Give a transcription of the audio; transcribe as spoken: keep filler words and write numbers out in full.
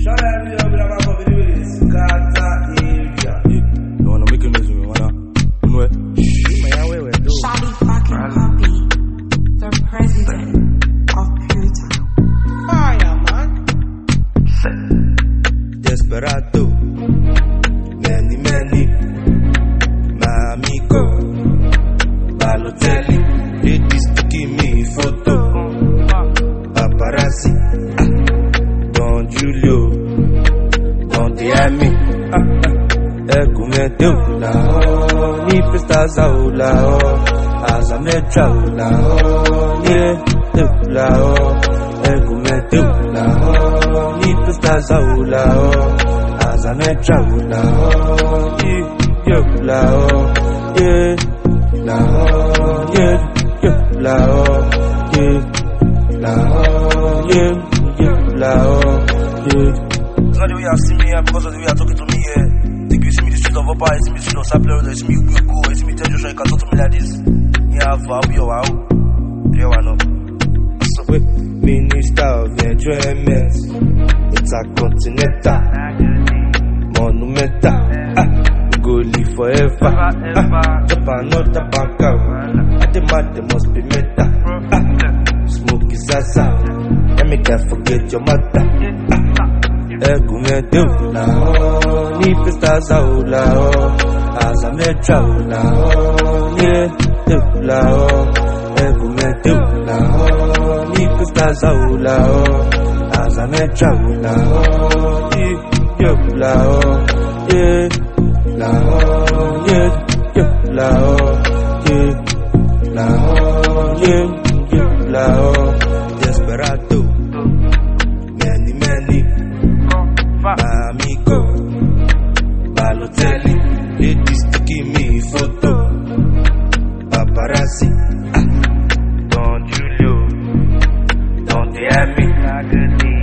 Shawty fucking puppy, the president of Puta. Fire, man. Desperado, many, many, my amigo, Balotelli, ladies to give me photo, paparazzi, ah, Don Julio, Don Diami, ah, ah, Egumete la oh, ni festas la oh, Azametra la oh, ni la oh, Egumete la oh, ni festas la oh, Azametra la oh, ni la oh, yeah, la oh, yeah, yeah, la oh, yeah, la oh, yeah, yeah, la oh, yeah. It's not the way you see me, because of the way you're talking to me here. Think you see me the street of Opa, you see me the street of Sapler, you see me you go, you see me tell Joshua, you can talk to me like this. Yeah, I'll be your wow. Yeah, I know. So, wait, Minister of Enjoyment, it's a continental, monumental, ah, we go live forever, ah, Japan not a bank out, at the mat they must be meta, ah, smoke is asa, let me can't forget your mother, ah, Egumete la oh, ni festas la oh, Azametra la oh, ni la oh, Egumete la oh, ni festas la oh, Azametra la oh, ni la oh, yeah, la oh, yeah, yeah, la oh, yeah, la oh, yeah, yeah, la oh, Desperado, many, many. Amigo, Balotelli, ladies to give me photo, paparazzi, ah, Don Julio, Don Diami,